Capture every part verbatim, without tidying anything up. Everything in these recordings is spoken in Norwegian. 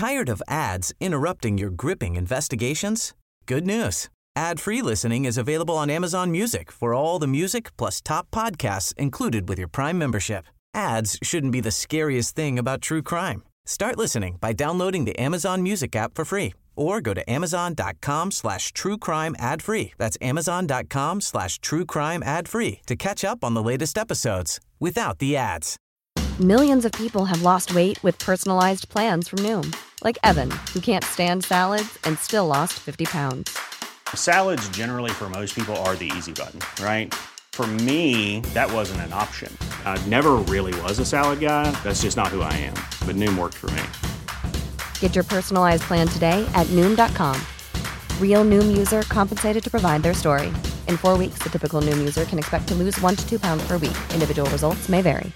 Tired of ads interrupting your gripping investigations? Good news. Ad-free listening is available on Amazon Music for all the music plus top podcasts included with your Prime membership. Ads shouldn't be the scariest thing about true crime. Start listening by downloading the Amazon Music app for free or go to amazon.com slash true crime ad free. That's amazon.com slash true crime ad free to catch up on the latest episodes without the ads. Millions of people have lost weight with personalized plans from Noom. Like Evan, who can't stand salads and still lost fifty pounds. Salads generally for most people are the easy button, right? For me, that wasn't an option. I never really was a salad guy. That's just not who I am. But Noom worked for me. Get your personalized plan today at Noom dot com. Real Noom user compensated to provide their story. In four weeks, the typical Noom user can expect to lose one to two pounds per week. Individual results may vary.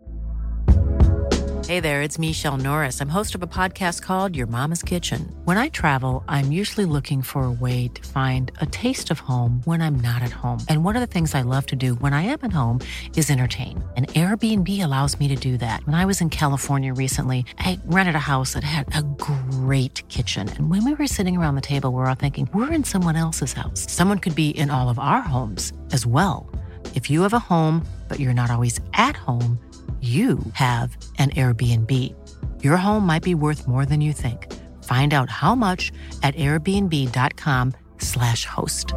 Hey there, it's Michelle Norris. I'm host of a podcast called Your Mama's Kitchen. When I travel, I'm usually looking for a way to find a taste of home when I'm not at home. And one of the things I love to do when I am at home is entertain. And Airbnb allows me to do that. When I was in California recently, I rented a house that had a great kitchen. And when we were sitting around the table, we were all thinking, we're in someone else's house. Someone could be in all of our homes as well. If you have a home, but you're not always at home, you have an Airbnb. Your home might be worth more than you think. Find out how much at airbnb.com slash host.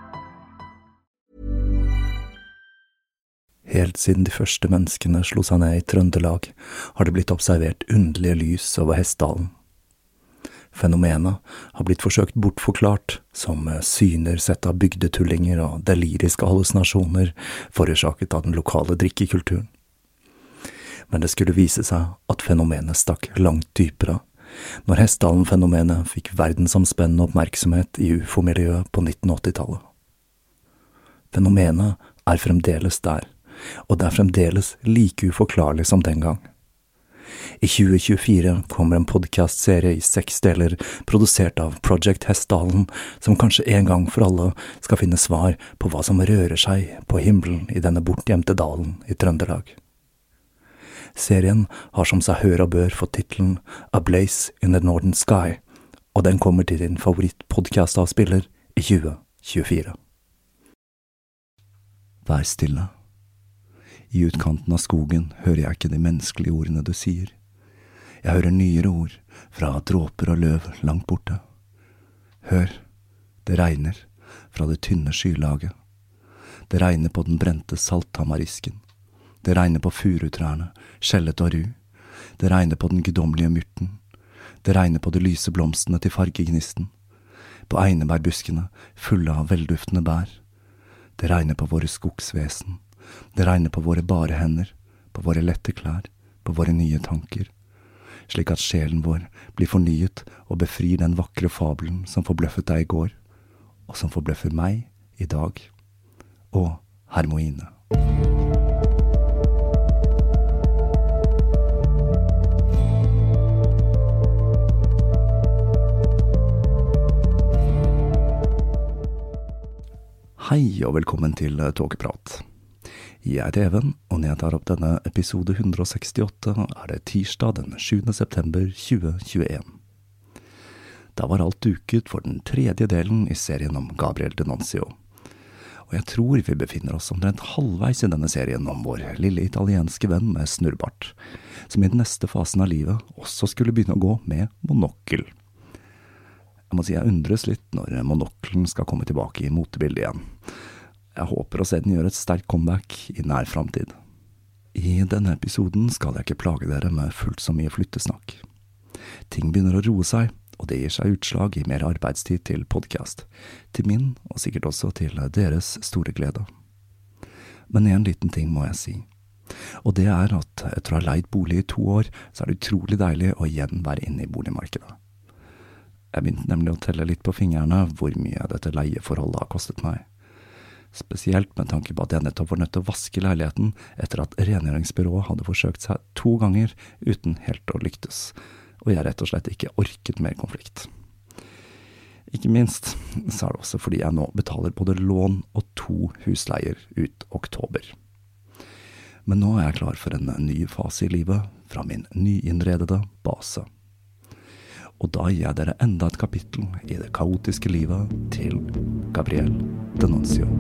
Helt siden de første menneskene slo seg ned i Trøndelag, har det blitt observert underlige lys over Hessdalen. Fenomenet har blitt forsøkt bortforklart som syner sett av bygdetullinger og deliriske hallusinasjoner forårsaket av den lokale drikkekulturen. Men det skulle vise seg at fenomenet stakk langt dypere, når Hessdalen-fenomenet fikk verdensomspennende oppmerksomhet i U F O-miljøet på nitten åtti-tallet. Fenomenet er fremdeles der, og det er fremdeles like uforklarlig som den gang. I tjue tjuefire kommer en podcastserie i seks deler produsert av Project Hessdalen, som kanskje en gang for alle skal finne svar på hva som rører seg på himmelen i denne bortgjemte dalen i Trøndelag. Serien har som seg hør og bør fått titelen A Blaze in the Northern Sky, og den kommer til din favorittpodcast-avspiller i tjue tjuefire. Vær stille. I utkanten av skogen hører jeg ikke de menneskelige ordene du sier. Jeg hører nyere ord fra dråper og løv langt borte. Hør, det regner fra det tynne skylaget. Det regner på den brente salttamarisken. Det regner på furutrærne, skjellet og ru. Det regner på den guddommelige myrten. Det regner på de lyse blomstene til fargegnisten. På einebærbuskene, fulle av velduftende bær. Det regner på våre skogsvesen. Det regner på våre bare hender, på våre lette klær, på våre nye tanker. Slik at sjelen vår blir fornyet og befrir den vakre fabelen som forbløffet deg i går, og som forbløffer meg i dag. Og Hermoine. Hei og velkommen til Tåkeprat. Jeg heter Even, og når jeg tar opp denne episode hundre sekstiåtte, er det tirsdag den sjuende september tjue tjueen. Da var alt duket for den tredje delen i serien om Gabriel D'Annunzio. Og jeg tror vi befinner oss omtrent halvveis i denne serien om vår lille italienske venn med snurrbart, som i den neste fasen av livet også skulle begynne å gå med monokkel. Jeg må si jeg undres litt når monokkelen skal komme tilbake i motebildet igjen. Jeg håper å se den gjøre et sterkt comeback i nær fremtid. I denne episoden skal jeg ikke plage dere med fullt så mye flyttesnakk. Ting begynner å roe seg, og det gir seg utslag i mer arbeidstid til podcast, til min og sikkert også til deres store glede. Men en liten ting må jeg si, og det er at etter å ha leid bolig i to år, så er det utrolig deilig å igjen være inne i boligmarkedet. Jeg begynte nemlig å telle litt på fingrene hvor mye dette leieforholdet har kostet meg. Spesielt med tanke på at jeg nettopp var nødt til å vaske leiligheten etter at rengjøringsbyrået hadde forsøkt seg to ganger uten helt å lyktes, og jeg rett og slett ikke orket mer konflikt. Ikke minst så er det også fordi jeg nå betaler både lån og to husleier ut oktober. Men nå er jeg klar for en ny fase i livet fra min nyinnredede base. og da gir jeg dere enda et kapittel i det kaotiske livet til Gabriel D'Annunzio.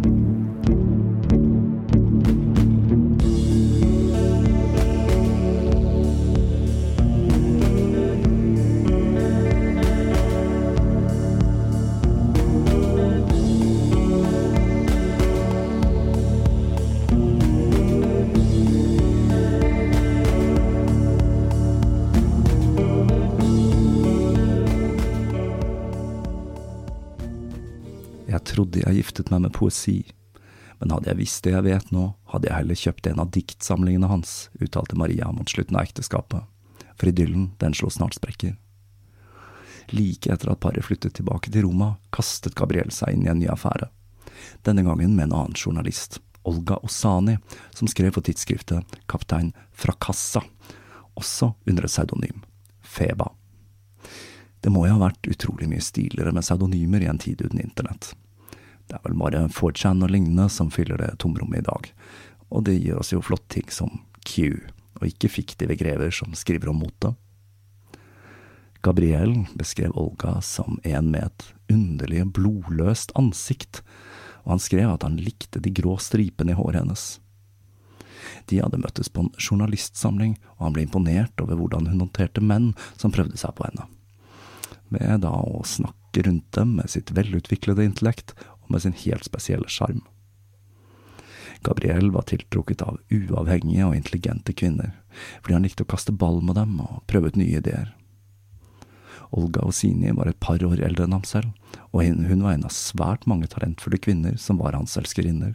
Jeg trodde jeg giftet meg med poesi, men hadde jeg visst det jeg vet nå, hadde jeg heller kjøpt en av diktsamlingene hans, uttalte Maria mot slutten av ekteskapet, for idyllen, den slo snart sprekker. Like etter at paret flyttet tilbake til Roma, kastet Gabriel seg inn i en ny affære. Denne gangen med en annen journalist, Olga Ossani, som skrev for tidsskriftet Kaptein Fracassa, også under et pseudonym, Feba. Det må jo ha vært utrolig mye stiligere med pseudonymer i en tid uten internett. Det er vel bare four chan og lignende som fyller det tomrommet i dag, og det gir oss jo flott ting som Q, og ikke fiktive grever som skriver om mote. Gabriel beskrev Olga som en med et underlig blodløst ansikt, og han skrev at han likte de grå stripene i håret hennes. De hadde møttes på en journalistsamling, og han ble imponert over hvordan hun håndterte menn som prøvde seg på henne. Ved da å snakke rundt dem med sitt velutviklede intellekt og med sin helt spesielle charm. Gabriel var tiltrukket av uavhengige og intelligente kvinner, fordi han likte å kaste ball med dem og prøve ut nye ideer. Olga Ossini var et par år eldre enn ham selv, og hun var en av svært mange talentfulle kvinner som var hans elskerinner.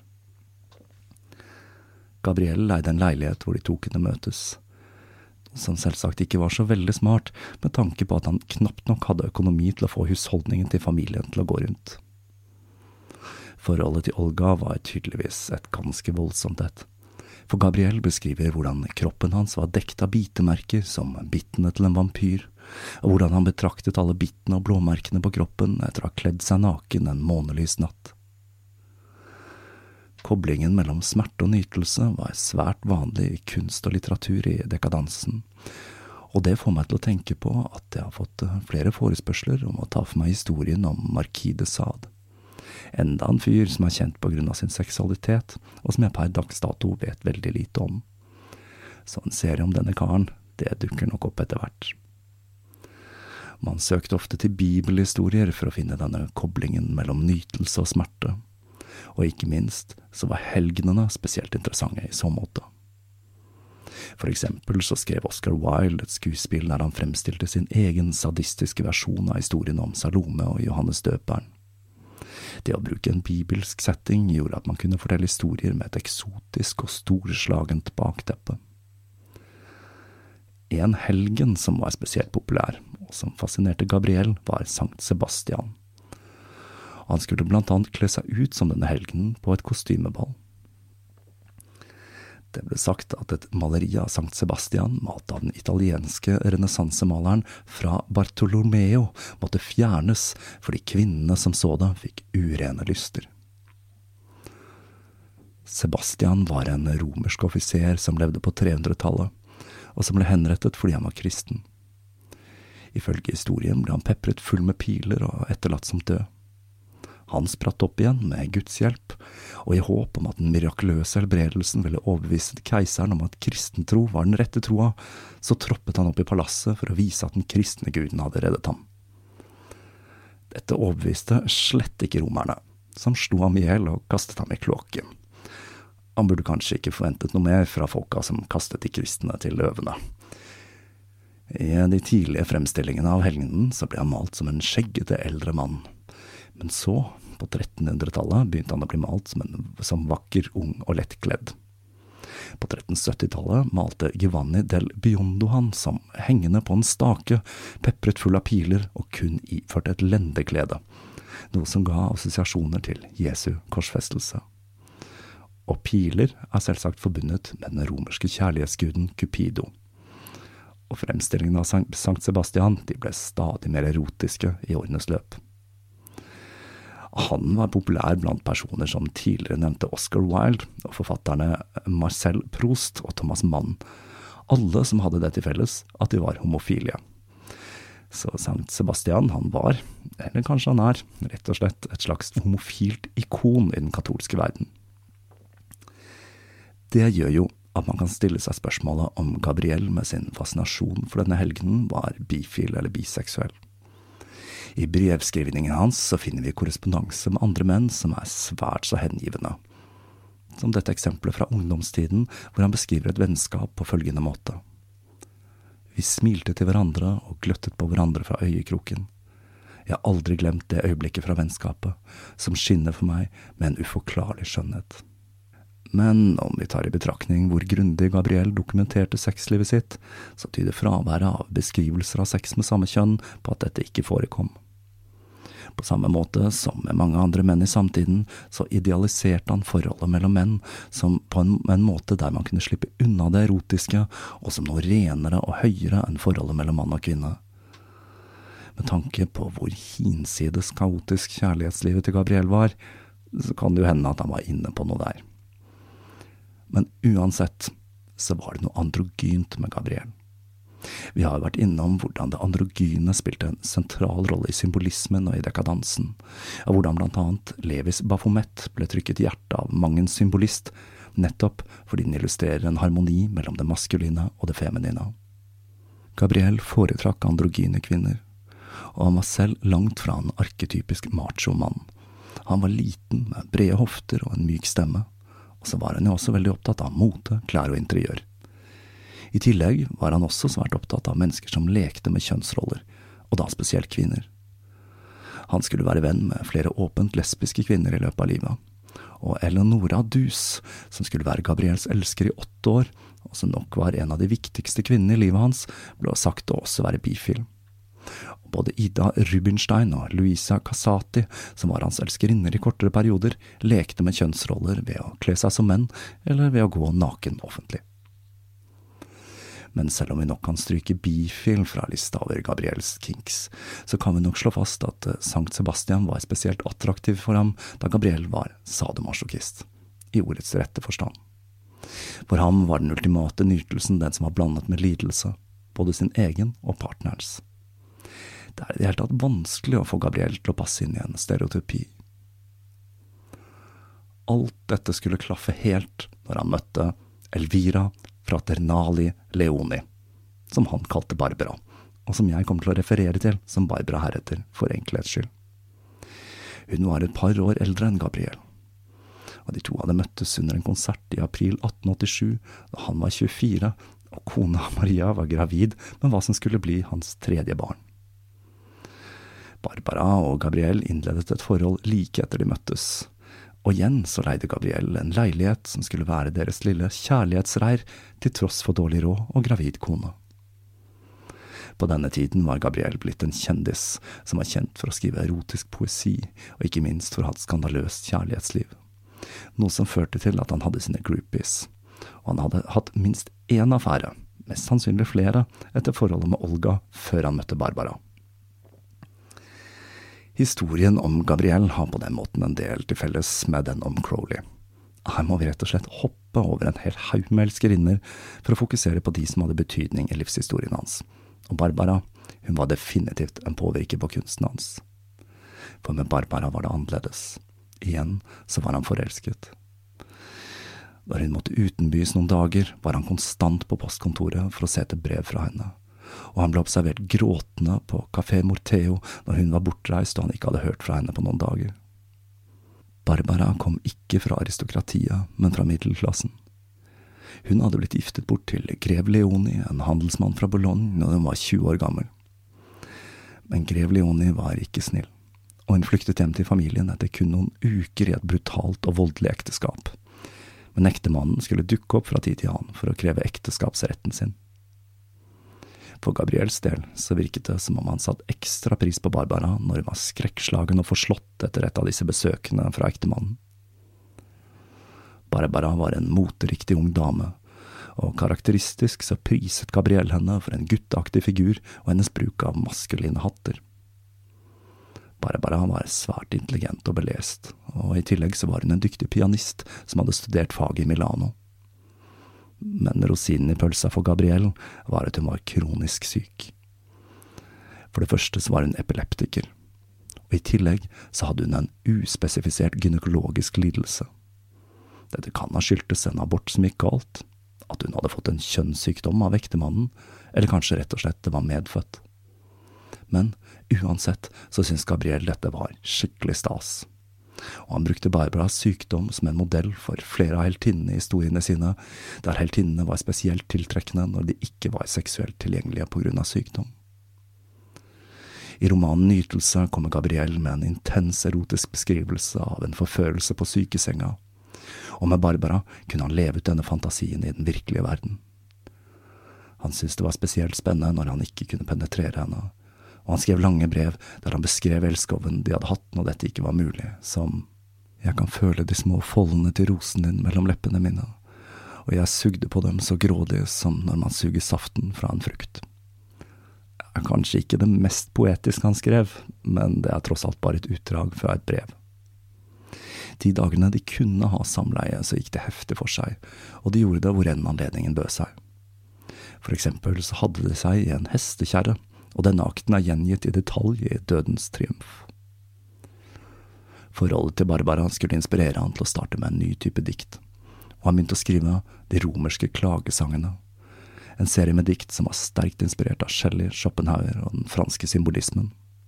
Gabriel leide en leilighet hvor de to kunne møtes, som selvsagt ikke var så veldig smart, med tanke på at han knapt nok hadde økonomi til å få husholdningen til familien til å gå rundt. Forholdet til Olga var tydeligvis et ganske voldsomt et, for Gabriel beskriver hvordan kroppen hans var dekt av bitemerker som bittene til en vampyr, og hvordan han betraktet alle bittene og blåmerkene på kroppen etter å ha kledd seg naken en månelys natt. Koblingen mellom smerte og nytelse var svært vanlig i kunst og litteratur i dekadansen, og det får meg til å tenke på at jeg har fått flere forespørsler om å ta for meg historien om Marquis de Sade. Enda en fyr som er kjent på grunn av sin seksualitet, og som jeg per dags dato vet veldig lite om. Så en serie om denne karen, det dukker nok opp etter hvert. Man søkte ofte til bibelhistorier for å finne denne koblingen mellom nytelse og smerte, og ikke minst så var helgenene spesielt interessante i så måte. For eksempel så skrev Oscar Wilde et skuespill der han fremstilte sin egen sadistiske versjon av historien om Salome og Johannes Døperen. Det å bruke en bibelsk setting gjorde at man kunne fortelle historier med et eksotisk og storslagent bakteppe. En helgen som var spesielt populær, og som fascinerte Gabriel, var Sankt Sebastian. Han skulle blant annet kle seg ut som denne helgenen på et kostymeball. Det ble sagt at et maleri av Sankt Sebastian, malt av den italienske renessansemaleren fra Bartolomeo, måtte fjernes fordi kvinnene som så det fikk urene lyster. Sebastian var en romersk offiser som levde på trehundretallet, og som ble henrettet fordi han var kristen. Ifølge historien ble han pepret full med piler og etterlatt som død. Han spratt opp igjen med Guds hjelp, og i håp om at den mirakuløse helbredelsen ville overbevise keiseren om at kristentro var den rette troa, så troppet han opp i palasset for å vise at den kristne guden hadde reddet ham. Dette overbeviste slett ikke romerne, som slo ham ihjel og kastet ham i kloakken. Han burde kanskje ikke forventet noe mer fra folka som kastet de kristne til løvene. I de tidlige fremstillingene av helgenen så ble han malt som en skjeggete eldre mann. Men så, på trettenhundretallet, begynte han å bli malt som en som vakker, ung og lettkledd. På trettensyttitallet malte Giovanni del Biondo han som hengende på en stake, peppret full av piler og kun iført et lendeklede, noe som ga assosiasjoner til Jesu korsfestelse. Og piler er selvsagt forbundet med den romerske kjærlighetsguden Cupido. Og fremstillingen av Sankt Sebastian de ble stadig mer erotiske i årenes løp. Han var populær blant personer som tidligere nevnte Oscar Wilde og forfatterne Marcel Proust og Thomas Mann, alle som hadde det til felles at de var homofile. Så Sankt Sebastian, han var, eller kanskje han er, rett og slett et slags homofilt ikon i den katolske verden. Det gjør jo at man kan stille seg spørsmålet om Gabriel med sin fascinasjon for denne helgenen var bifil eller biseksuell. I brevskrivningen hans så finner vi korrespondanse med andre menn som er svært så hengivende. Som dette eksempelet fra ungdomstiden, hvor han beskriver et vennskap på følgende måte. Vi smilte til hverandre og gløttet på hverandre fra øyekroken. Jeg har aldri glemt det øyeblikket fra vennskapet, som skinner for meg med en uforklarlig skjønnhet. Men om vi tar i betraktning hvor grundig Gabriel dokumenterte sexlivet sitt, så tyder fraværet av beskrivelser av sex med samme kjønn på at dette ikke forekom. På samme måte som med mange andre menn i samtiden, så idealiserte han forholdet mellom menn som på en, en måte der man kunne slippe unna det erotiske, og som noe renere og høyere enn forholdet mellom mann og kvinne. Med tanke på hvor hinsides kaotisk kjærlighetslivet til Gabriel var, så kan det jo hende at han var inne på noe der. Men uansett, så var det noe androgynt med Gabriel. Vi har vært innom hvordan det androgyne spilte en sentral rolle i symbolismen og i dekadansen, og hvordan blant annet Levis Baphomet ble trykket i hjertet av mangens symbolist, nettopp fordi den illustrerer en harmoni mellom det maskuline og det feminine. Gabriel foretrakk androgyne kvinner, og han var selv langt fra en arketypisk macho-mann. Han var liten med brede hofter og en myk stemme, og så var han jo også veldig opptatt av mote, klær og interiør. I tillegg var han også svært opptatt av mennesker som lekte med kjønnsroller, og da spesielt kvinner. Han skulle være venn med flere åpent lesbiske kvinner i løpet av livet, og Eleonora Dus, som skulle være Gabriels elsker i åtte år, og som nok var en av de viktigste kvinnene i livet hans, ble sagt å også være bifil. Både Ida Rubinstein og Luisa Casati, som var hans elskerinner i kortere perioder, lekte med kjønnsroller ved å kle seg som menn, eller ved å gå naken offentlig. Men selv om vi nok kan stryke bifil fra lista over Gabriels kinks, så kan vi nok slå fast at Sankt Sebastian var spesielt attraktiv for ham da Gabriel var sadomasochist, i ordets rette forstand. For ham var den ultimate nytelsen den som var blandet med lidelse, både sin egen og partnerens. Det er i det hele tatt vanskelig å få Gabriel til å passe inn i en stereotypi. Alt dette skulle klaffe helt når han møtte Elvira Fraternali Leoni, som han kalte Barbara, og som jeg kommer til å referere til som Barbara heretter for enkelhets skyld. Hun var et par år eldre enn Gabriel, og de to hadde møttes under en konsert i april atten åttisju, da han var tjuefire, og kona Maria var gravid med hva som skulle bli hans tredje barn. Barbara og Gabriel innledet et forhold like etter de møttes, og igjen så leide Gabriel en leilighet som skulle være deres lille kjærlighetsreir til tross for dårlig råd og gravid kone. På denne tiden var Gabriel blitt en kjendis som var kjent for å skrive erotisk poesi, og ikke minst for å ha et skandaløst kjærlighetsliv. Noe som førte til at han hadde sine groupies, og han hadde hatt minst én affære, mest sannsynlig flere, etter forholdet med Olga før han møtte Barbara. Historien om Gabriel har på den måten en del til felles med den om Crowley. Her må vi rett og slett hoppe over en hel haug med elskerinner for å fokusere på de som hadde betydning i livshistorien hans. Og Barbara, hun var definitivt en påvirker på kunsten hans. For med Barbara var det annerledes. Igjen så var han forelsket. Da hun måtte utenbys noen dager, var han konstant på postkontoret for å se etter brev fra henne. Og han ble observert gråtende på Café Morteo når hun var bortreist og han ikke hadde hørt fra henne på noen dager. Barbara kom ikke fra aristokratiet, men fra middelklassen. Hun hadde blitt giftet bort til grev Leoni, en handelsmann fra Bologna, når hun var tjue år gammel. Men grev Leoni var ikke snill, og hun flyktet hjem til familien etter kun noen uker i et brutalt og voldelig ekteskap. Men ektemannen skulle dukke opp fra tid til annen for å kreve ekteskapsretten sin. For Gabriels del så virket det som om han satt ekstra pris på Barbara når hun var skrekkslagen og forslått etter et av disse besøkene fra ektemannen. Barbara var en moteriktig ung dame, og karakteristisk så priset Gabriel henne for en gutteaktig figur og hennes bruk av maskuline hatter. Barbara var svært intelligent og belest, og i tillegg så var hun en dyktig pianist som hadde studert fag i Milano. Men rosinen i pølsa for Gabriel var at hun var kronisk syk. For det første så var hun epileptiker, og i tillegg så hadde hun en uspesifisert gynekologisk lidelse. Dette kan ha skyldtes en abort som gikk galt, at hun hadde fått en kjønnssykdom av ektemannen, eller kanskje rett og slett det var medfødt. Men uansett så syntes Gabriel dette var skikkelig stas. Og han brukte Barbaras sykdom som en modell for flere av heltinnene i historiene sine, der heltinnene var spesielt tiltrekkende når de ikke var seksuelt tilgjengelige på grunn av sykdom. I romanen Nytelse kommer Gabriel med en intens erotisk beskrivelse av en forførelse på sykesenga, og med Barbara kunne han leve ut denne fantasien i den virkelige verden. Han syntes det var spesielt spennende når han ikke kunne penetrere henne, og han skrev lange brev der han beskrev elskoven de hadde hatt når dette ikke var mulig, som «Jeg kan føle de små foldene til rosen din mellom leppene mine, og jeg sugde på dem så grådig som når man suger saften fra en frukt». Det er kanskje ikke det mest poetiske han skrev, men det er tross alt bare et utdrag fra et brev. De dagene de kunne ha samleie, så gikk det heftig for seg, og de gjorde det hvor enn anledningen bød seg. For eksempel så hadde de seg i en hestekjerre, og denne akten er gjengitt i detalj i Dødens triumf. Forholdet til Barbara skulle inspirere han til å starte med en ny type dikt, og han begynte å skrive de romerske klagesangene, en serie med dikt som var sterkt inspirert av Shelley, Schopenhauer og den franske symbolismen.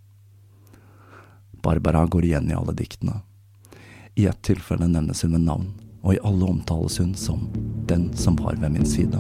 Barbara går igjen i alle diktene. I ett tilfelle nevnes hun med navn, og i alle omtales hun som den som var ved min side.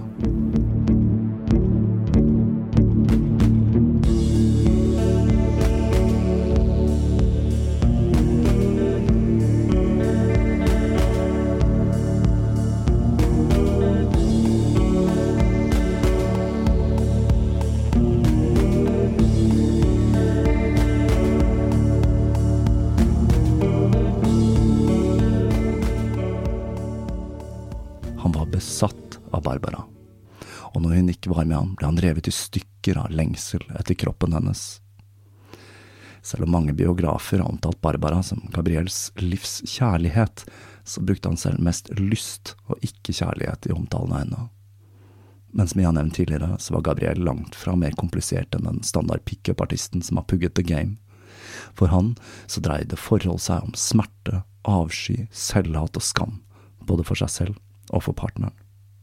Besatt av Barbara, og når hun ikke var med ham, ble han revet i stykker av lengsel etter kroppen hennes. Selv om mange biografer har omtalt Barbara som Gabriels livs kjærlighet, så brukte han selv mest lyst og ikke kjærlighet i omtalen av henne. Men som jeg har nevnt tidligere, så var Gabriel langt fra mer komplisert enn den standard pick-up-artisten som har pugget the game. For han så dreide forhold seg om smerte, avsky, selvhat og skam, både for seg selv og for partneren.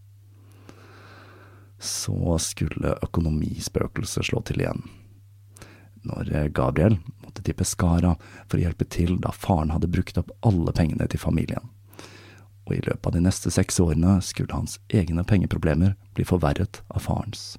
Så skulle økonomispøkelset slå til igjen. Når Gabriel måtte til Pescara for å hjelpe til da faren hadde brukt opp alle pengene til familien. Og i løpet av de neste seks årene skulle hans egne pengeproblemer bli forverret av farens.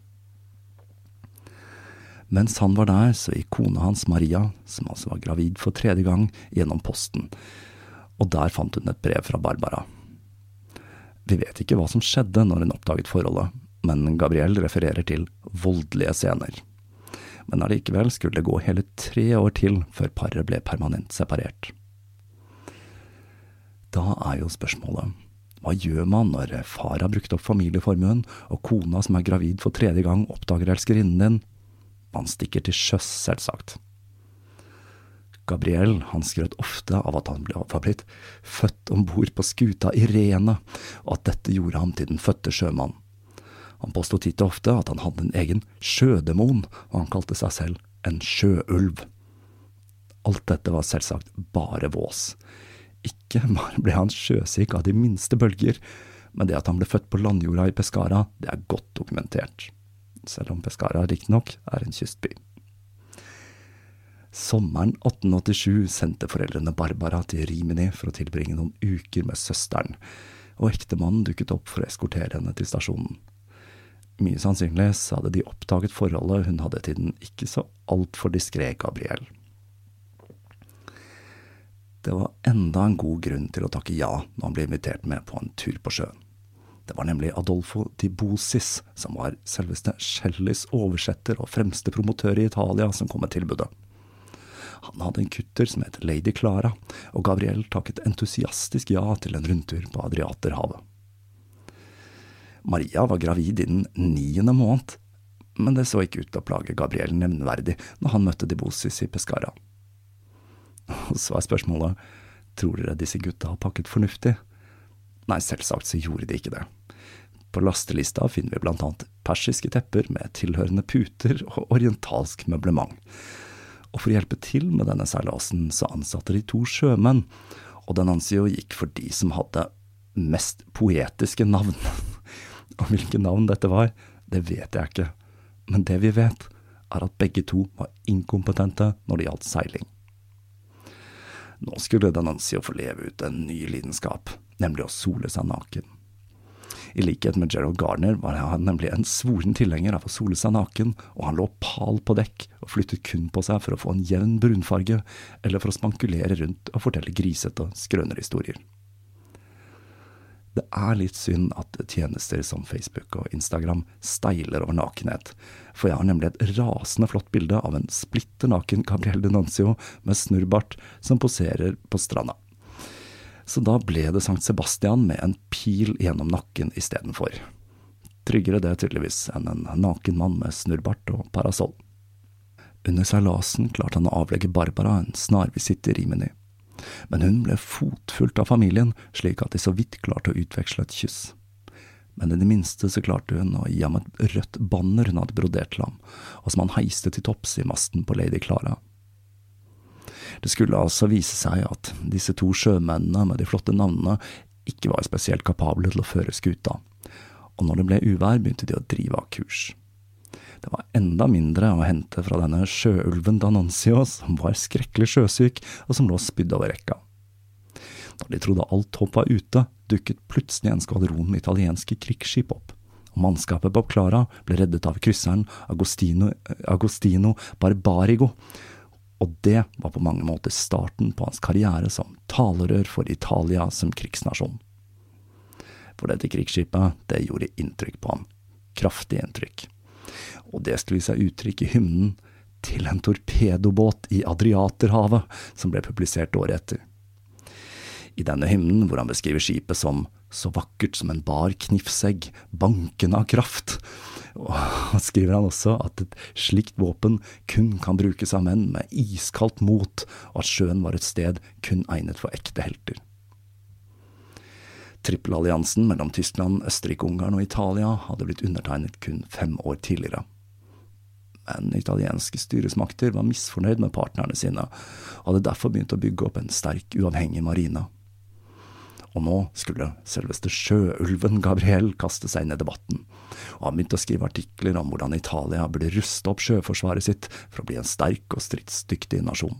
Mens han var der, så gikk kona hans Maria, som altså var gravid for tredje gang, gjennom posten, og der fant hun et brev fra Barbara. Vi vet ikke hva som skjedde når hun oppdaget forholdet, men Gabriel refererer til voldelige scener. Men allikevel skulle det gå hele tre år til før paret ble permanent separert. Da er jo spørsmålet, hva gjør man når far har brukt opp familieformuen, og kona som er gravid for tredje gang oppdager elskerinnen din? Man stikker til sjøs, selvsagt. Gabriel, han skrøt ofte av at han ble blitt født ombord på skuta Irene, og at dette gjorde ham til den fødte sjømann. Han påstod titt og ofte at han hadde en egen sjødemon, og han kalte seg selv en sjøulv. Alt dette var selvsagt bare vås. Ikke bare ble han sjøsyk av de minste bølger, men det at han ble født på landjorda i Pescara, det er godt dokumentert. Selv om Pescara riktignok er en kystby. Sommeren atten åttisju sendte foreldrene Barbara til Rimini for å tilbringe noen uker med søsteren, og ektemannen dukket opp for å eskortere henne til stasjonen. Mye sannsynlig så hadde de oppdaget forholdet hun hadde til den ikke så alt for diskret Gabriel. Det var enda en god grunn til å takke ja når han ble invitert med på en tur på sjøen. Det var nemlig Adolfo Di Bosis, som var selveste Shelleys oversetter og fremste promotør i Italia, som kom med tilbudet. Han hadde en kutter som het Lady Clara, og Gabriel takket entusiastisk ja til en rundtur på Adriaterhavet. Maria var gravid i den niende måned, men det så ikke ut til å plage Gabriel nevneverdig når han møtte Di Bosis i Pescara. Og så er spørsmålet, tror dere disse gutta har pakket fornuftig? Nei, selvsagt så gjorde de ikke det. På lastelista finner vi blant annet persiske tepper med tilhørende puter og orientalsk møblement. Og for å hjelpe til med denne seilasen så ansatte de to sjømenn, og D'Annunzio gikk for de som hadde mest poetiske navn. Og hvilke navn dette var, det vet jeg ikke. Men det vi vet er at begge to var inkompetente når det gjaldt seiling. Nå skulle D'Annunzio få leve ut en ny lidenskap, nemlig å sole seg naken. I likhet med Gerald Gardner var han nemlig en svoren tilhenger av å sole seg naken, og han lå pal på dekk og flyttet kun på seg for å få en jevn brunfarge, eller for å spankulere rundt og fortelle grisete skrønerhistorier. Det er litt synd at tjenester som Facebook og Instagram steiler over nakenhet, for jeg har nemlig et rasende flott bilde av en splitter naken Gabrielle D'Annunzio med snurrbart som poserer på stranda. Så da ble det Sankt Sebastian med en pil gjennom nakken i stedet for. Tryggere det tydeligvis enn en naken mann med snurrbart og parasoll. Under seilasen klarte han å avlegge Barbara en snarvisitt i Rimini. Men hun ble fotfulgt av familien, slik at de så vidt klarte å utveksle et kyss. Men i det minste så klarte hun å gi ham et rødt banner hun hadde brodert til ham, og som han heiste til topps i masten på Lady Clara. Det skulle altså vise seg at disse to sjømennene med de flotte navnene ikke var spesielt kapable til å føre skuta, og når det ble uvær begynte de å drive av kurs. Det var enda mindre å hente fra denne sjøulven D'Annunzio, som var skrekkelig sjøsyk og som lå spydd over rekka. Da de trodde alt håp var ute, dukket plutselig en skvadron med italienske krigsskip opp, og mannskapet på Clara ble reddet av krysseren Agostino, Agostino Barbarigo, og det var på mange måter starten på hans karriere som talerør for Italia som krigsnasjon. For dette krigsskipet, det gjorde inntrykk på ham. Kraftig inntrykk. Og det skulle gi seg uttrykk i hymnen til en torpedobåt i Adriaterhavet, som ble publisert året etter. I denne hymnen, hvor han beskriver skipet som så vakkert som en bar knifsegg, bankende av kraft, og skriver han også at et slikt våpen kun kan brukes av menn med iskaldt mot, og at sjøen var et sted kun egnet for ekte helter. Trippelalliansen mellom Tyskland, Østerrike-Ungarn og Italia hadde blitt undertegnet kun fem år tidligere. Men italienske styresmakter var misfornøyd med partnerne sine, og hadde derfor begynt å bygge opp en sterk, uavhengig marine. Og nå skulle selveste sjøulven Gabriel kaste seg inn i debatten, og han begynte å skrive artikler om hvordan Italia burde ruste opp sjøforsvaret sitt for å bli en sterk og stridsdyktig nasjon.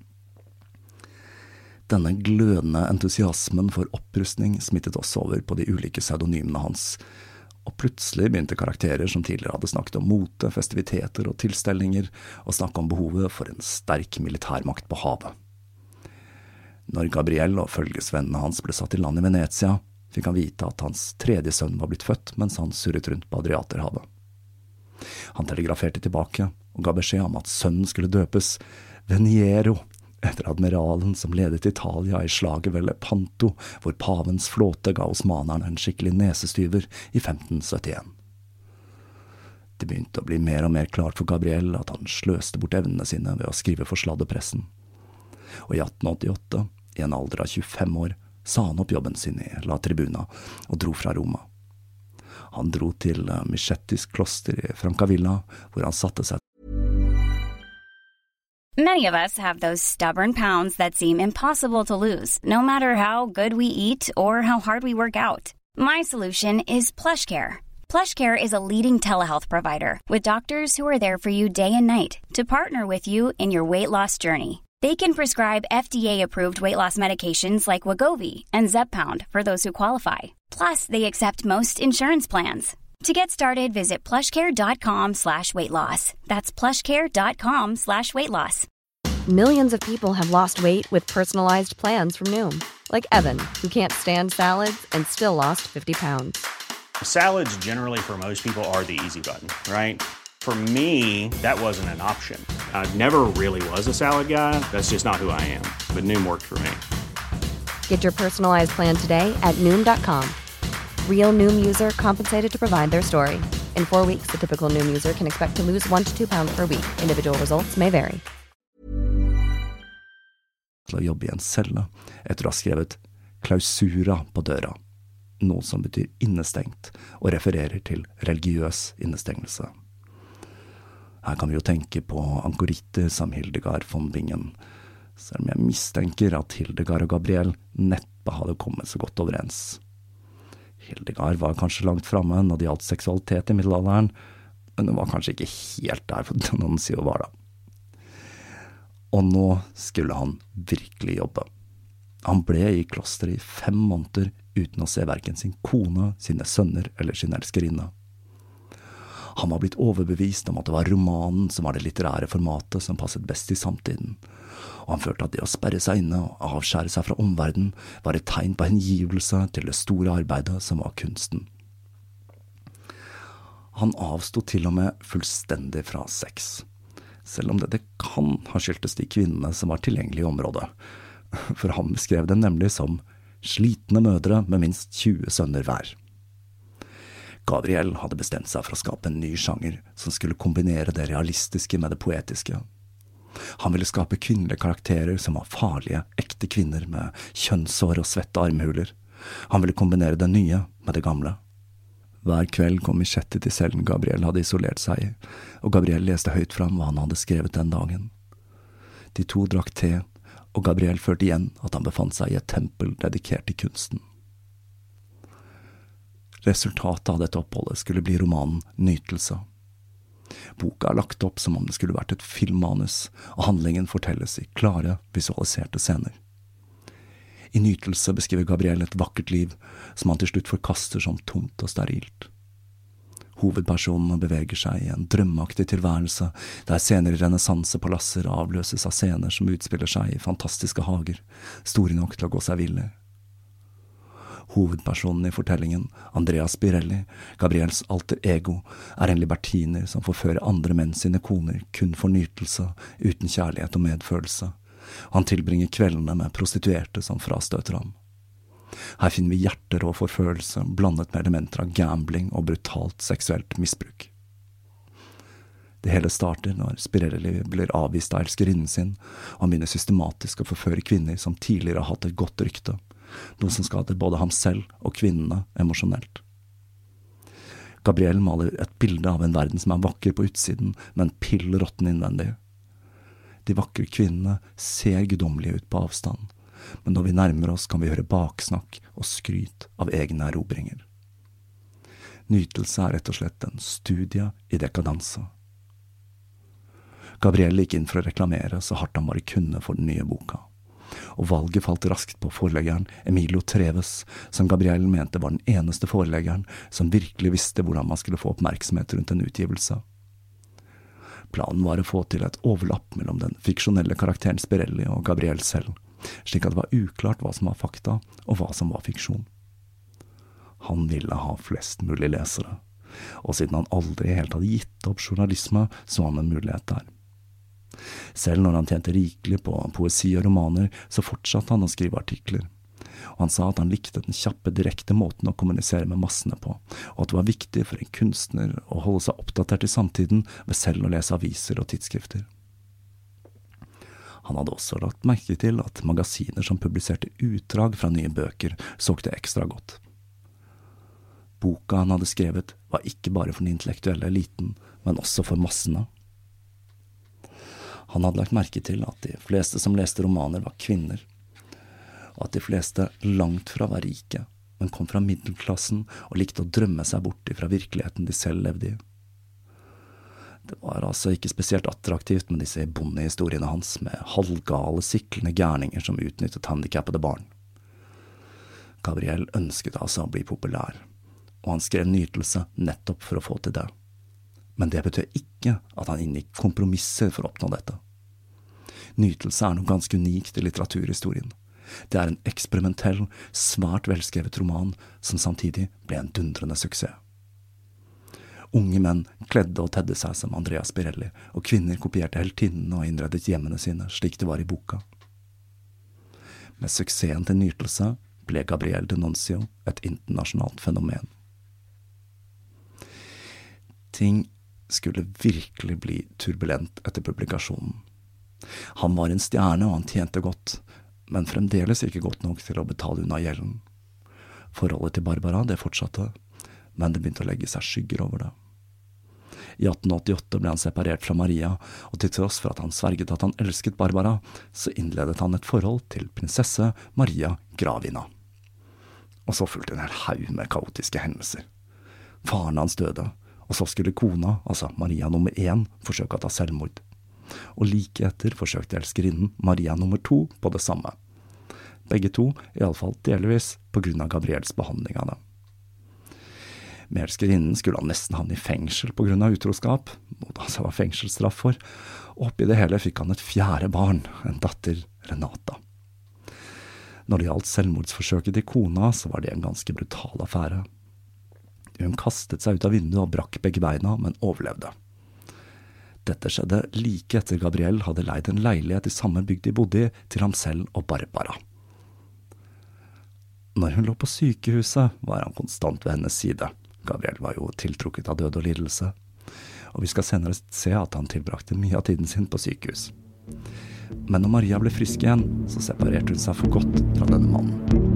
Denne glødende entusiasmen for opprustning smittet også over på de ulike pseudonymene hans, og plutselig begynte karakterer som tidligere hadde snakket om mote, festiviteter og tilstelninger, å snakke om behovet for en sterk militærmakt på havet. Når Gabriel og følgesvennene hans ble satt i land i Venezia, fikk han vite at hans tredje sønn var blitt født mens han surret rundt på Adriaterhavet. Han telegraferte tilbake og ga beskjed om at sønnen skulle døpes Veniero, etter admiralen som ledet Italia i slaget ved Lepanto, hvor pavens flåte ga osmanerne en skikkelig nesestyver i femten syttien. Det begynte å bli mer og mer klart for Gabriel at han sløste bort evnene sine ved å skrive for sladdepressen. Og i atten åttiåtte, i en alder av tjuefem år, sa han opp jobben sin i La Tribuna og dro fra Roma. Han dro til Michetis kloster i Francavilla, hvor han satte seg. Many of us have those stubborn pounds that seem impossible to lose, no matter how good we eat or how hard we work out. My solution is PlushCare. PlushCare is a leading telehealth provider with doctors who are there for you day and night to partner with you in your weight loss journey. They can prescribe F D A-approved weight loss medications like Wegovy and Zepbound for those who qualify. Plus, they accept most insurance plans. To get started, visit plushcare.com slash weight loss. That's plushcare.com slash weight loss. Millions of people have lost weight with personalized plans from Noom. Like Evan, who can't stand salads and still lost fifty pounds. Salads generally for most people are the easy button, right? For me, that wasn't an option. I never really was a salad guy. That's just not who I am. But Noom worked for me. Get your personalized plan today at Noom dot com. Real Noom user compensated to provide their story. In four weeks, the typical Noom user can expect to lose one to two pounds per week. Individual results may vary. Til å jobbe i en celle, etter å ha skrevet klausura på døra. noe som betyr innestengt, og refererer til religiøs innestengelse. Her kan vi jo tenke på ankoritter som Hildegard von Bingen, selv om jeg mistenker at Hildegard og Gabriel neppe hadde kommet så godt overens. Hildegard var kanskje langt fremme når det gjaldt seksualitet i middelalderen, men hun var kanskje ikke helt der for noen sier var da. Og nå skulle han virkelig jobbe. Han ble i klosteret i fem måneder uten å se hverken sin kone, sine sønner eller sin elskerinne. Han var blitt overbevist om at det var romanen som var det litterære formatet som passet best i samtiden, og han følte at det å sperre seg inne og avskjære seg fra omverdenen var et tegn på hengivelse til det store arbeidet som var kunsten. Han avstod til og med fullstendig fra sex, selv om dette kan ha skyldtes de kvinnene som var tilgjengelige i området, for han beskrev dem nemlig som slitne mødre med minst tjue sønner hver. Gabriel hadde bestemt seg for å skape en ny sjanger som skulle kombinere det realistiske med det poetiske. Han ville skape kvinnelige karakterer som var farlige, ekte kvinner med kjønnshår og svette armhuler. Han ville kombinere det nye med det gamle. Hver kveld kom Michette til cellen Gabriel hadde isolert seg i, og Gabriel leste høyt fram hva han hadde skrevet den dagen. De to drakk te, og Gabriel følte igjen at han befant seg i et tempel dedikert til kunsten. Resultatet av dette oppholdet skulle bli romanen Nytelse. Boka er lagt opp som om det skulle vært et filmmanus, og handlingen fortelles i klare, visualiserte scener. I Nytelse beskriver Gabriel et vakkert liv, som han til slutt forkaster som tomt og sterilt. Hovedpersonen beveger seg i en drømmeaktig tilværelse, der scener i renessansepalasser avløses av scener som utspiller seg i fantastiske hager, store nok til å gå seg vill i. Hovedpersonen i fortellingen, Andrea Spirelli, Gabriels alter ego, er en libertiner som forfører andre menn sine koner kun for nytelse, uten kjærlighet og medfølelse. Han tilbringer kveldene med prostituerte som frastøter ham. Her finner vi hjerter og forførelse, blandet med elementer av gambling og brutalt seksuelt misbruk. Det hele starter når Spirelli blir avvist av elskerinnen sin, og han begynner systematisk å forføre kvinner som tidligere har hatt et godt rykte, noe som skader både ham selv og kvinnene emosjonelt. Gabriel maler et bilde av en verden som er vakker på utsiden, men pill råtten innvendig. De vakre kvinnene ser gudommelige ut på avstand, men når vi nærmer oss kan vi høre baksnakk og skryt av egne erobringer. Nytelse er rett og slett en studie i dekadanse. Gabriel gikk inn for å reklamere så hardt han bare kunne for den nye boka. Og valget falt raskt på forleggeren Emilio Treves, som Gabriel mente var den eneste forleggeren som virkelig visste hvordan man skulle få oppmerksomhet rundt en utgivelse. Planen var å få til et overlapp mellom den fiksjonelle karakteren Spirelli og Gabriel selv, slik at det var uklart hva som var fakta og hva som var fiksjon. Han ville ha flest mulig lesere, og siden han aldri helt hadde gitt opp journalisme, så han en mulighet der. Selv når han tjente rikelig på poesi og romaner, så fortsatte han å skrive artikler. Og han sa at han likte den kjappe, direkte måten å kommunisere med massene på, og at det var viktig for en kunstner å holde seg oppdatert i samtiden ved selv å lese aviser og tidsskrifter. Han hadde også lagt merke til at magasiner som publiserte utdrag fra nye bøker solgte ekstra godt. Boka han hadde skrevet var ikke bare for den intellektuelle eliten, men også for massene. Han hadde lagt merke til at de fleste som leste romaner var kvinner, og at de fleste langt fra var rike, men kom fra middelklassen og likte å drømme seg bort fra virkeligheten de selv levde i. Det var altså ikke spesielt attraktivt med disse bondehistoriene hans, med halvgale, siklende gærninger som utnyttet handikappede barn. Gabriel ønsket altså å bli populær, og han skrev Nytelse nettopp for å få til det. Men det betød ikke at han inngikk kompromisser for å oppnå dette. Nytelse er noe ganske unikt i litteraturhistorien. Det er en eksperimentell, svært velskrevet roman som samtidig ble en dundrende suksess. Unge menn kledde og tedde seg som Andrea Spirelli, og kvinner kopierte heltinnene og innredet hjemmene sine slik det var i boka. Med suksessen til Nytelse ble Gabriel D'Annunzio et internasjonalt fenomen. Ting skulle virkelig bli turbulent etter publikasjonen. Han var en stjerne og han tjente godt, men fremdeles ikke godt nok til å betale unna gjelden. Forholdet til Barbara, det fortsatte, men det begynte å legge seg skygger over det. I atten åttiåtte ble han separert fra Maria, og til tross for at han sverget at han elsket Barbara, så innledet han et forhold til prinsesse Maria Gravina. Og så fulgte en hel haug med kaotiske hendelser. Faren hans døde, og så skulle kona, altså Maria nummer én, forsøke å ta selvmord. Og like etter forsøkte elskerinnen Maria nummer to på det samme. Begge to, i alle fall delvis, på grunn av Gabriels behandling av dem. Med elskerinnen skulle han nesten havne i fengsel på grunn av utroskap, og da var fengselsstraff for, og oppi det hele fikk han et fjerde barn, en datter, Renata. Når det gjaldt selvmordsforsøket til kona, så var det en ganske brutal affære. Hun kastet seg ut av vinduet og brakk begge beina, men overlevde. Dette skjedde like etter Gabriel hadde leid en leilighet i samme bygd de bodde i, til ham selv og Barbara. Når hun lå på sykehuset, var han konstant ved hennes side. Gabriel var jo tiltrukket av død og lidelse, og vi skal senere se at han tilbrakte mye av tiden sin på sykehus. Men når Maria ble frisk igjen, så separerte hun seg for godt fra denne mannen.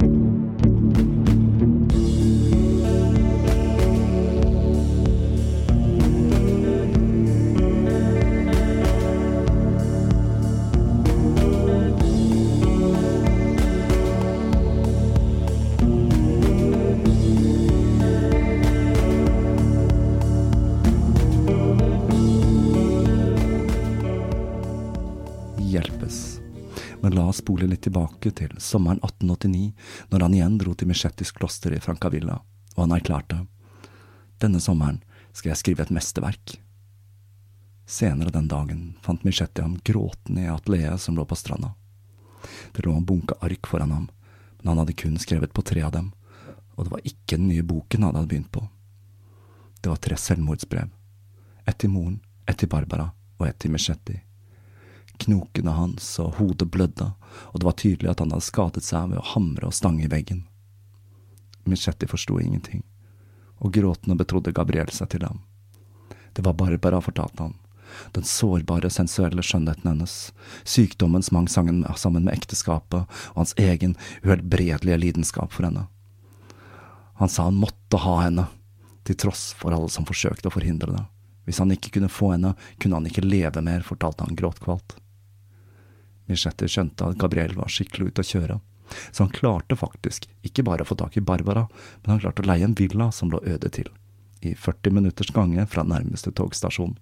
Men la oss spole litt tilbake til sommeren atten åttini, når han igjen dro til Michettis kloster i Francavilla, og han erklærte: «Denne sommeren skal jeg skrive et mesterverk.» Senere den dagen fant Michetti ham gråtende i atelieret som lå på stranda. Det lå en bunke ark foran ham, men han hadde kun skrevet på tre av dem, og det var ikke den nye boken han hadde begynt på. Det var tre selvmordsbrev, ett til moren, ett til Barbara og ett til Michetti. Knokene hans og hodet blødde, og det var tydelig at han hadde skadet seg ved å hamre og stange i veggen. Michetti forstod ingenting, og gråtende betrodde Gabriel seg til ham. Det var Barbara, fortalte han, den sårbare, sensuelle skjønnheten hennes, sykdommen som hang sammen med ekteskapet, og hans egen uhelbredelige lidenskap for henne. Han sa han måtte ha henne, til tross for alle som forsøkte å forhindre det. Hvis han ikke kunne få henne, kunne han ikke leve mer, fortalte han gråtkvalt. Michetti skjønte at Gabriel var skikkelig ute å kjøre, så han klarte faktisk ikke bare å få tak i Barbara, men han klarte å leie en villa som lå øde til, i førti minutters gange fra nærmeste togstasjon.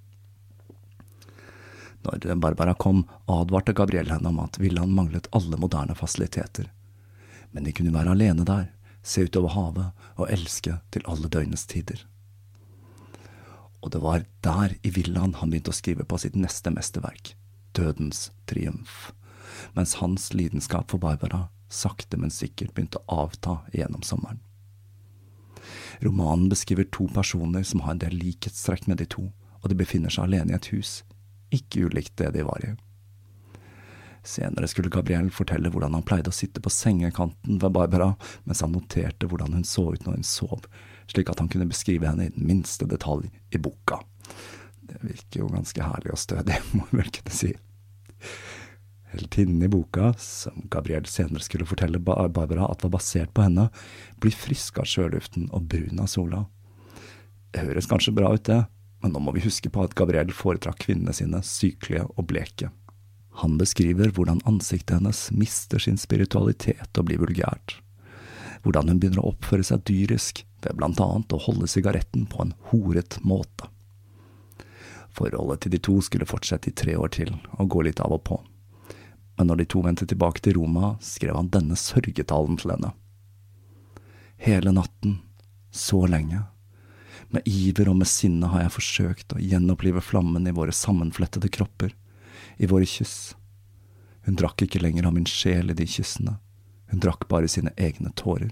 Når Barbara kom, advarte Gabriel henne om at villaen manglet alle moderne fasiliteter. Men de kunne være alene der, se ut over havet og elske til alle døgnets tider. Og det var der i villaen han begynte å skrive på sitt neste mesterverk, Dødens triumf, mens hans lidenskap for Barbara sakte, men sikkert begynte å avta gjennom sommeren. Romanen beskriver to personer som har en del likhetstrekk med de to, og de befinner seg alene i et hus, ikke ulikt det de var i. Senere skulle Gabriel fortelle hvordan han pleide å sitte på sengekanten ved Barbara, mens han noterte hvordan hun så ut når hun sov, slik at han kunne beskrive henne i den minste detalj i boka. Det virker jo ganske herlig og stødig, må jeg vel kunne si. Heltinnen i boka, som Gabriel senere skulle fortelle Barbara at var basert på henne, blir frisk av sjøluften og brun av sola. Det høres kanskje bra ut det, men nå må vi huske på at Gabriel foretrakk kvinnene sine sykelige og bleke. Han beskriver hvordan ansiktet hennes mister sin spiritualitet og blir vulgært. Hvordan hun begynner å oppføre seg dyrisk, ved blant annet å holde sigaretten på en horet måte. Forholdet til de to skulle fortsette i tre år til, og gå litt av og på. Men når de to vendte tilbake til Roma, skrev han denne sørgetalen til henne. Hele natten, så lenge, med iver og med sinne har jeg forsøkt å gjenopplive flammen i våre sammenflettede kropper, i våre kyss. Hun drakk ikke lenger av min sjel i de kyssene, hun drakk bare sine egne tårer.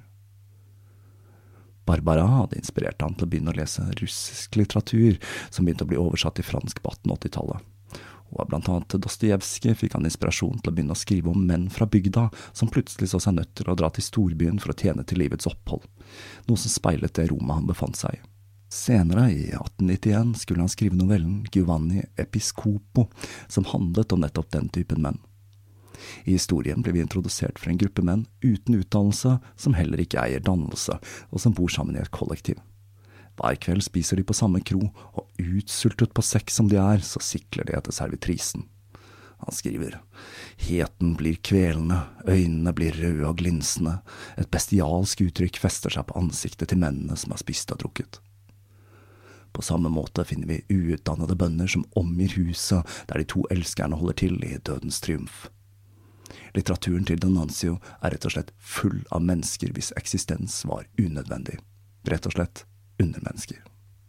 Barbara hadde inspirert han til å begynne å lese russisk litteratur, som begynte å bli oversatt til fransk på atten åtti-tallet. Og av blant annet Dostojevskij fikk han inspirasjon til å begynne å skrive om menn fra bygda, som plutselig så seg nødt til å dra til storbyen for å tjene til livets opphold, noe som speilet det Roma han befant seg i. Senere, i atten nittien, skulle han skrive novellen Giovanni Episcopo, som handlet om nettopp den typen menn. I historien blir vi introdusert for en gruppe menn uten utdannelse, som heller ikke eier dannelse, og som bor sammen i et kollektiv. Hver kveld spiser de på samme kro, og utsultet på sex som de er, så sikler de etter servitrisen. Han skriver, heten blir kvelende, øynene blir røde og glinsende, et bestialsk uttrykk fester seg på ansiktet til mennene som har spist og drukket. På samme måte finner vi uutdannede bønder som omgir huset der de to elskerne holder til i dødens triumf. Litteraturen til D'Annunzio er rett og slett full av mennesker hvis eksistens var unødvendig. Rett og slett undermennesker.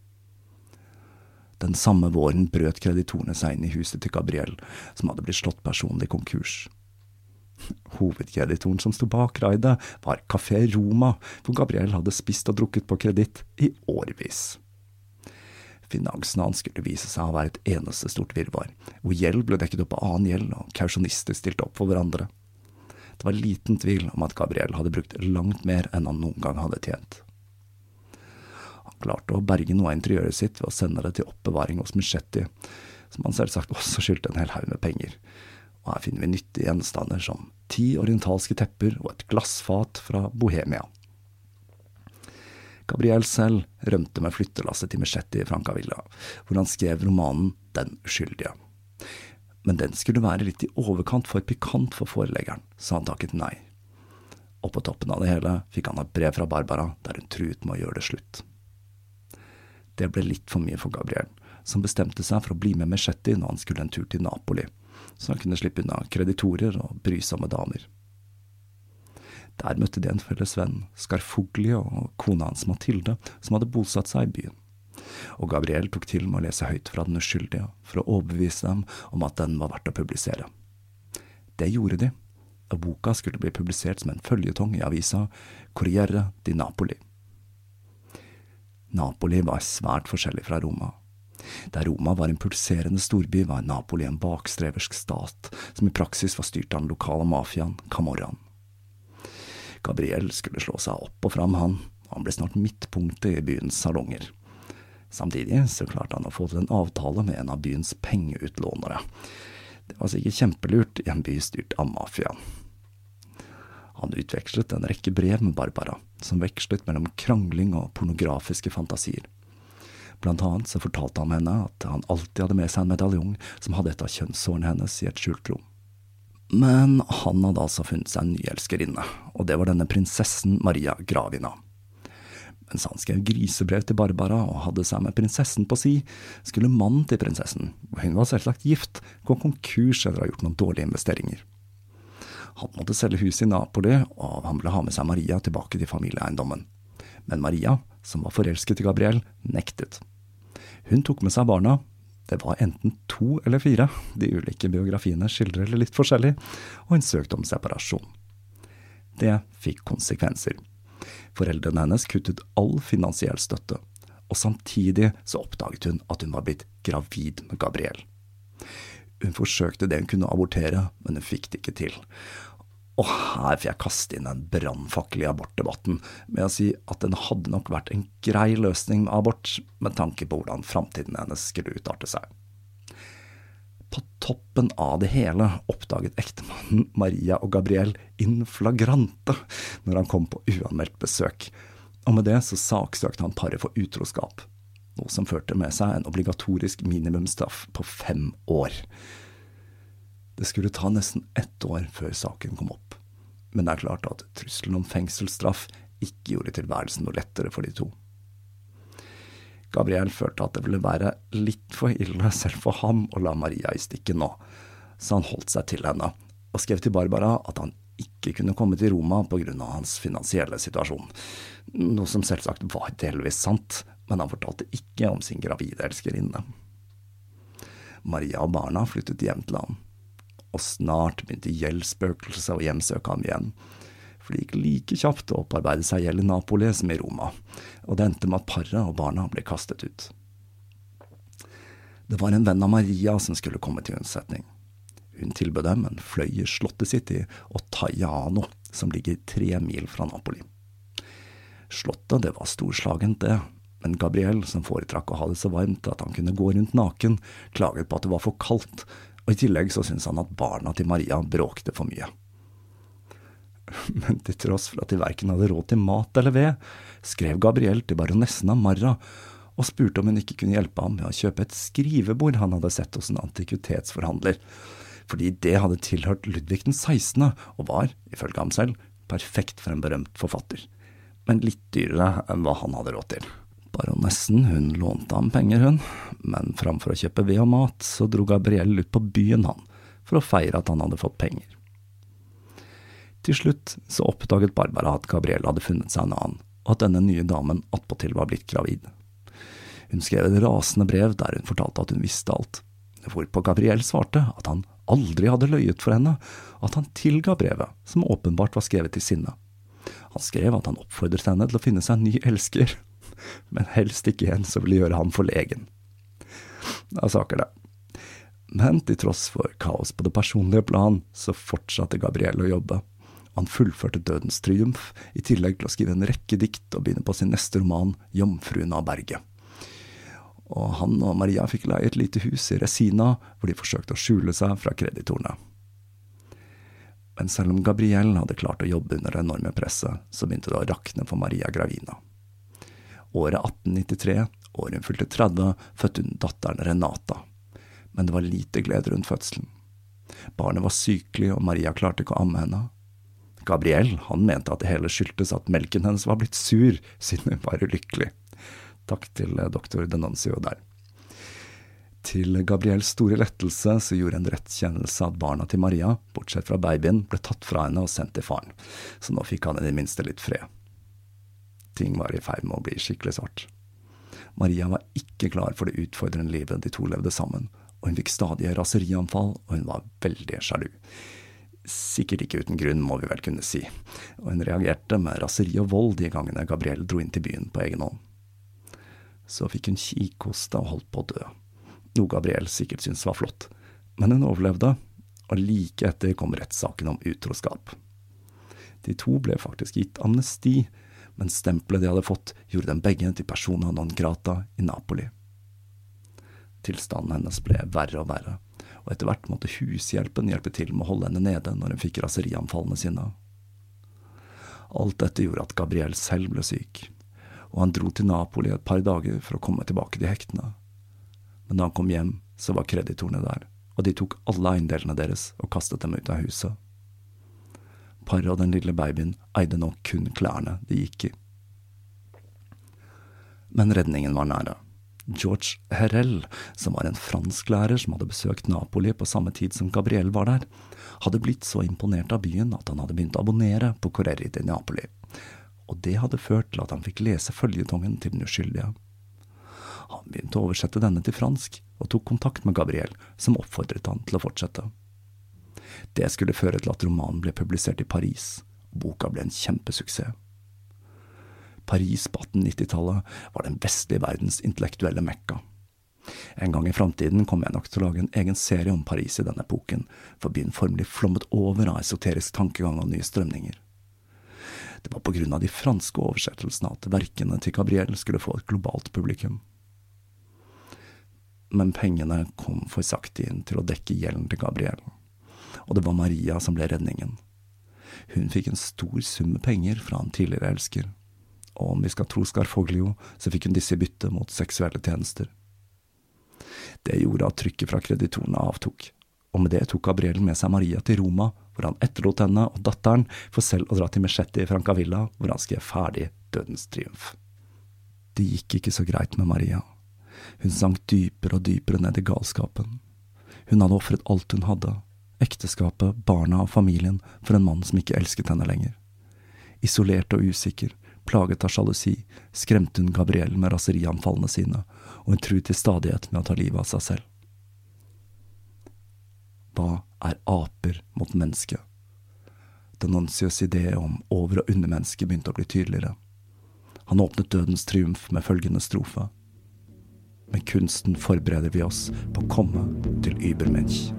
Den samme våren brøt kreditorene seg inn i huset til Gabriel, som hadde blitt slått personlig konkurs. Hovedkreditoren som stod bak raidet var Café Roma, hvor Gabriel hadde spist og drukket på kreditt i årevis. Finansen hans skulle vise seg å være et eneste stort virvar, hvor gjeld ble dekket opp av annen gjeld og kausjonister stilte opp for hverandre. Det var liten tvil om at Gabriel hadde brukt langt mer enn han noen gang hadde tjent. Han klarte å berge noe av interiøret sitt ved å sende det til oppbevaring hos Michetti, som han selvsagt også skyldte en hel haug med penger. Og her finner vi nyttige gjenstander som ti orientalske tepper og et glassfat fra Bohemia. Gabriel selv rømte med flyttelasset til Michetti i Francavilla, hvor han skrev romanen Den uskyldige. Men den skulle være litt i overkant for pikant for foreleggeren, så han takket nei. Og på toppen av det hele fikk han et brev fra Barbara, der hun truet med å gjøre det slutt. Det ble litt for mye for Gabriel, som bestemte seg for å bli med Michetti når han skulle en tur til Napoli, så han kunne slippe unna kreditorer og brysomme damer. Der møtte de en felles venn, Scarfugli og kona hans Mathilde, som hadde bosatt seg i byen. Og Gabriel tok til med å lese høyt fra Den uskyldige, for å overbevise dem om at den var verdt å publisere. Det gjorde de, og boka skulle bli publisert som en føljetong i avisa Corriere di Napoli. Napoli var svært forskjellig fra Roma. Der Roma var en pulserende storby, var Napoli en bakstreversk stat, som i praksis var styrt av den lokale mafiaen, Camorraen. Gabriel skulle slå seg opp og fram han, og han ble snart midtpunktet i byens salonger. Samtidig så klarte han å få til en avtale med en av byens pengeutlånere. Det var sikkert kjempelurt i en by styrt av mafiaen. Han utvekslet en rekke brev med Barbara, som vekslet mellom krangling og pornografiske fantasier. Blant annet så fortalte han henne at han alltid hadde med seg en medaljong som hadde et av kjønnshårene hennes i et skjult rom. Men han hadde altså funnet seg en ny elskerinne, og det var denne prinsessen Maria Gravina. Mens han skrev grisebrev til Barbara og hadde seg med prinsessen på si, skulle mannen til prinsessen, og hun var selvsagt gift, gå konkurs etter å ha gjort noen dårlige investeringer. Han måtte selge huset i Napoli, og han ville ha med seg Maria tilbake til familieeiendommen. Men Maria, som var forelsket i Gabriel, nektet. Hun tok med seg barna. Det var enten to eller fire, de ulike biografiene skildrer litt forskjellig, og hun søkte om separasjon. Det fikk konsekvenser. Foreldrene hennes kuttet all finansiell støtte, og samtidig så oppdaget hun at hun var blitt gravid med Gabriel. Hun forsøkte det hun kunne abortere, men hun fikk det ikke til. Og her får jeg kaste inn en brannfakkel i abortdebatten med å si at den hadde nok vært en grei løsning med abort, med tanke på hvordan fremtiden hennes skulle utarte seg. På toppen av det hele oppdaget ektemannen Maria og Gabriel in flagrante når han kom på uanmeldt besøk, og med det så saksøkte han paret for utroskap, noe som førte med seg en obligatorisk minimumsstraff på fem år. Det skulle ta nesten ett år før saken kom opp, men det er klart at trusselen om fengselsstraff ikke gjorde tilværelsen noe lettere for de to. Gabriel følte at det ville være litt for ille selv for ham å la Maria i stikken nå, så han holdt seg til henne og skrev til Barbara at han ikke kunne komme til Roma på grunn av hans finansielle situasjon, noe som selvsagt var delvis sant, men han fortalte ikke om sin gravide elskerinne. Maria og barna flyttet hjem til ham, og snart begynte gjeldsspøkelse å hjemsøke ham igjen, for det gikk like kjapt å opparbeide seg gjeld i Napoli som i Roma, og det endte med at paret og barna ble kastet ut. Det var en venn av Maria som skulle komme til unnsetning. Hun tilbød dem en fløy i slottet sitt i Ottaviano, som ligger tre mil fra Napoli. Slottet, det var storslagent det, men Gabriel, som foretrakk å ha det så varmt at han kunne gå rundt naken, klaget på at det var for kaldt, og i tillegg så syntes han at barna til Maria bråkte for mye. Men til tross for at de hverken hadde råd til mat eller ved, skrev Gabriel til baronessen av Marra og spurte om hun ikke kunne hjelpe ham med å kjøpe et skrivebord han hadde sett hos en antikvitetsforhandler, fordi det hadde tilhørt Ludvig den sekstende og var, ifølge ham selv, perfekt for en berømt forfatter, men litt dyrere enn hva han hadde råd til. Baronessen, hun lånte ham penger hun, men framfor å kjøpe ved og mat, så dro Gabriel ut på byen han, for å feire at han hadde fått penger. Til slutt så oppdaget Barbara at Gabriel hadde funnet seg en annen, og at denne nye damen attpåtil var blitt gravid. Hun skrev et rasende brev der hun fortalte at hun visste alt, hvorpå Gabriel svarte at han aldri hadde løyet for henne, og at han tilga brevet, som åpenbart var skrevet til sinne. Han skrev at han oppfordret henne til å finne seg en ny elsker, men helst ikke en som ville gjøre ham forlegen. Da saker det. Men til tross for kaos på det personlige plan, så fortsatte Gabriel å jobbe. Han fullførte Dødens triumf, i tillegg til å skrive en rekke dikt og begynne på sin neste roman, Jomfruen av berget. Og han og Maria fikk leie et lite hus i Resina, hvor de forsøkte å skjule seg fra kreditorene. Men selv om Gabriel hadde klart å jobbe under det enorme presset, så begynte det å rakne for Maria Gravina. Året atten nittitre, året hun fylte tretti, fødte hun datteren Renata. Men det var lite glede rundt fødselen. Barnet var sykelig, og Maria klarte ikke å amme henne. Gabriel, han mente at det hele skyldtes at melken hennes var blitt sur, siden hun var ulykkelig. Takk til doktor Denuncio der. Til Gabriels store lettelse så gjorde en rettskjennelse at barna til Maria, bortsett fra babyen, ble tatt fra henne og sendt til faren, så nå fikk han i det minste litt fred. Ting var i ferd med å bli skikkelig svart. Maria var ikke klar for det utfordrende livet de to levde sammen, og hun fikk stadig raserianfall, og hun var veldig sjalu. Sikkert ikke uten grunn, må vi vel kunne si, og hun reagerte med raseri og vold de gangene Gabriel dro inn til byen på egen hånd. Så fikk hun kikhoste og holdt på å dø, noe Gabriel sikkert syntes var flott, men hun overlevde, og like etter kom rettssaken om utroskap. De to ble faktisk gitt amnesti, men stempelet de hadde fått gjorde dem begge til persona non grata i Napoli. Tilstanden hennes ble verre og verre, og etter hvert måtte hushjelpen hjelpe til med å holde henne nede når hun fikk raserianfallene sine. Alt dette gjorde at Gabriel selv ble syk, og han dro til Napoli et par dager for å komme tilbake til hektene. Men da han kom hjem, så var kreditorene der, og de tok alle eiendelene deres og kastet dem ut av huset. Paret og den lille babyen eide nå kun klærne de gikk i. Men redningen var nære. George Herrel, som var en fransklærer som hadde besøkt Napoli på samme tid som Gabriel var der, hadde blitt så imponert av byen at han hadde begynt å abonnere på Corriere di Napoli, og det hadde ført til at han fikk lese føljetongen til den uskyldige. Han begynte å oversette denne til fransk, og tok kontakt med Gabriel, som oppfordret han til å fortsette. Det skulle føre til at romanen ble publisert i Paris, og boka ble en kjempesuksess. Paris på atten nittitallet var den vestlige verdens intellektuelle mekka. En gang i fremtiden kom jeg nok til å lage en egen serie om Paris i denne epoken, for byen formelig flommet over av esoterisk tankegang og nye strømninger. Det var på grunn av de franske oversettelsene at verkene til Gabriel skulle få et globalt publikum. Men pengene kom for sakte inn til å dekke gjelden til Gabriel, og det var Maria som ble redningen. Hun fikk en stor sum penger fra en tidligere elsker, og om vi skal tro Scarfoglio, så fikk hun disse i bytte mot seksuelle tjenester. Det gjorde at trykket fra kreditorene avtok, og med det tok Gabriel med seg Maria til Roma, hvor han etterlot henne og datteren for selv å dra til Mercetti i Francavilla, hvor han skrev ferdig Dødens triumf. Det gikk ikke så greit med Maria. Hun sank dypere og dypere ned i galskapen. Hun hadde offret alt hun hadde, ekteskapet, barna og familien, for en mann som ikke elsket henne lenger. Isolert og usikker, plaget av sjalusi, skremte hun Gabriel med raserianfallene sine, og hun truet til stadighet med å ta livet av seg selv. Hva er aper mot menneske? Denuncios idé om over- og undermenneske begynte å bli tydeligere. Han åpnet Dødens triumf med følgende strofe: Med kunsten forbereder vi oss på å komme til Übermensch.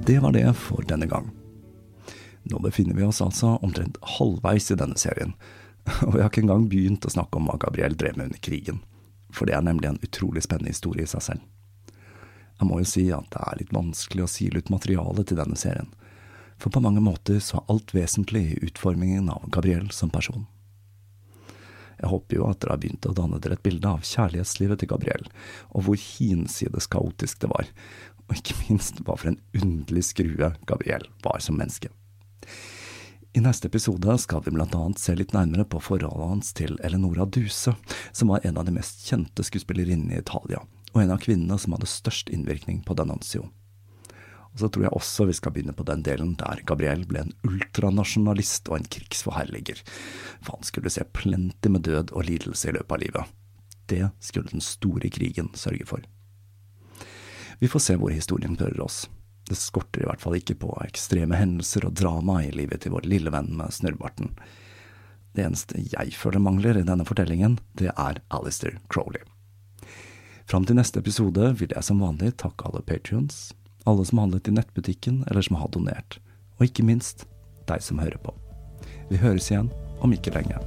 Det var det for denne gang. Nå befinner vi oss altså omtrent halvveis i denne serien, og vi har ikke engang begynt å snakke om hva Gabrielle drev med under krigen, for det er nemlig en utrolig spennende historie i seg selv. Jeg må jo si at det er litt vanskelig å sile ut materialet til denne serien, for på mange måter så er alt vesentlig i utformingen av Gabrielle som person. Jeg håper jo at dere har begynt å danne dere et bilde av kjærlighetslivet til Gabrielle, og hvor hinsides kaotisk det var, og ikke minst hva for en underlig skrue Gabrielle var som menneske. I neste episode skal vi blant annet se litt nærmere på forholdet hans til Eleonora Duse, som var en av de mest kjente skuespillerinnene i Italia, og en av kvinnene som hadde størst innvirkning på D'Annunzio. Og så tror jeg også vi skal begynne på den delen der Gabrielle ble en ultranasjonalist og en krigsforherliger, for han skulle se plenty med død og lidelse i løpet av livet. Det skulle den store krigen sørge for. Vi får se hvor historien fører oss. Det skorter i hvert fall ikke på ekstreme hendelser og drama i livet til vår lille venn med snørrbarten. Det eneste jeg føler mangler i denne fortellingen, det er Aleister Crowley. Fram til neste episode vil jeg som vanlig takke alle Patreons, alle som handlet i nettbutikken eller som har donert, og ikke minst deg som hører på. Vi høres igjen om ikke lenge.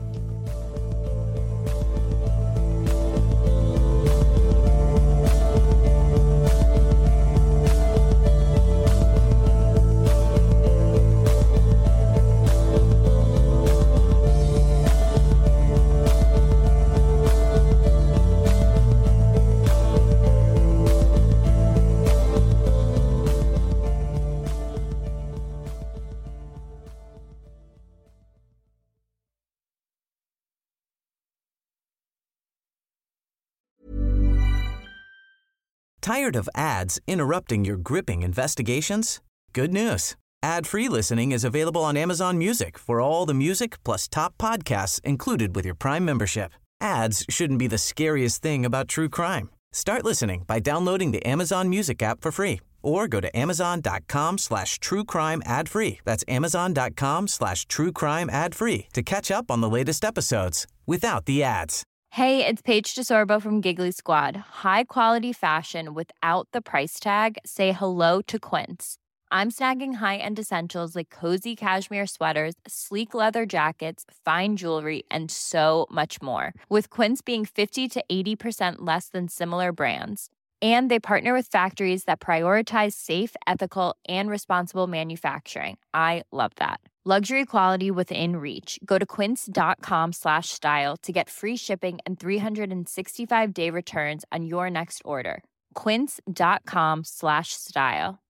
Tired of ads interrupting your gripping investigations? Good news. Ad-free listening is available on Amazon Music for all the music plus top podcasts included with your Prime membership. Ads shouldn't be the scariest thing about true crime. Start listening by downloading the Amazon Music app for free or go to amazon.com slash true crime ad free. That's amazon.com slash true crime ad free to catch up on the latest episodes without the ads. Hey, it's Paige DeSorbo from Giggly Squad. High quality fashion without the price tag. Say hello to Quince. I'm snagging high-end essentials like cozy cashmere sweaters, sleek leather jackets, fine jewelry, and so much more. With Quince being fifty to eighty percent less than similar brands. And they partner with factories that prioritize safe, ethical, and responsible manufacturing. I love that. Luxury quality within reach. Go to quince.com slash style to get free shipping and three sixty-five day returns on your next order. Quince.com slash style.